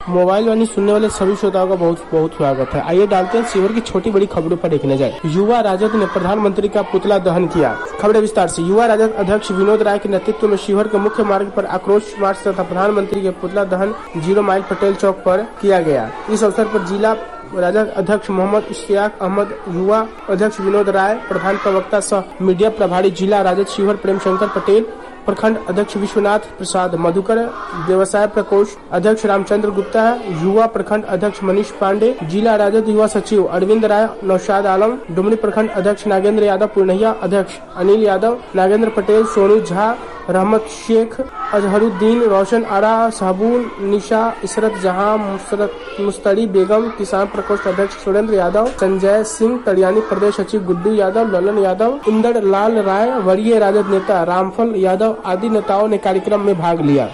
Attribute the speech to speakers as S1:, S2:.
S1: Mobile वाणी सुनने वाले सभी श्रोताओं का बहुत बहुत स्वागत है। आइए डालते हैं शिवहर की छोटी बड़ी खबरों पर एक नजर। युवा राजद ने प्रधानमंत्री का पुतला दहन किया। खबरें विस्तार से। युवा राजद अध्यक्ष विनोद राय के नेतृत्व में शिवहर के मुख्य मार्ग पर आक्रोश मार्च तथा प्रधानमंत्री के पुतला दहन 0 माइल पटेल चौक पर किया गया। इस अवसर पर जिला राजद अध्यक्ष मोहम्मद इश्तियाक अहमद, युवा अध्यक्ष विनोद राय, प्रधान प्रवक्ता सह मीडिया प्रभारी जिला राजद शिवहर प्रेम शंकर पटेल, प्रखंड अध्यक्ष विश्वनाथ प्रसाद मधुकर, व्यवसाय प्रकोष्ठ अध्यक्ष रामचंद्र गुप्ता, युवा प्रखंड अध्यक्ष मनीष पांडे, जिला राजद युवा सचिव अरविंद राय, नौशाद आलम, डुमरी प्रखंड अध्यक्ष नागेंद्र यादव, पूर्णिया अध्यक्ष अनिल यादव, नागेंद्र पटेल, सोनू झा, रहमत शेख, अजहरुद्दीन, रोशन आरा, सहबून, निशा, इशरत जहां, मुस्तरी बेगम, किसान प्रकोष्ठ अध्यक्ष सुरेंद्र यादव, संजय सिंह, तड़ियानी प्रदेश सचिव गुड्डू यादव, ललन यादव, इंदर लाल राय, वरीय राजद नेता रामफल यादव आदि नेताओं ने कार्यक्रम में भाग लिया।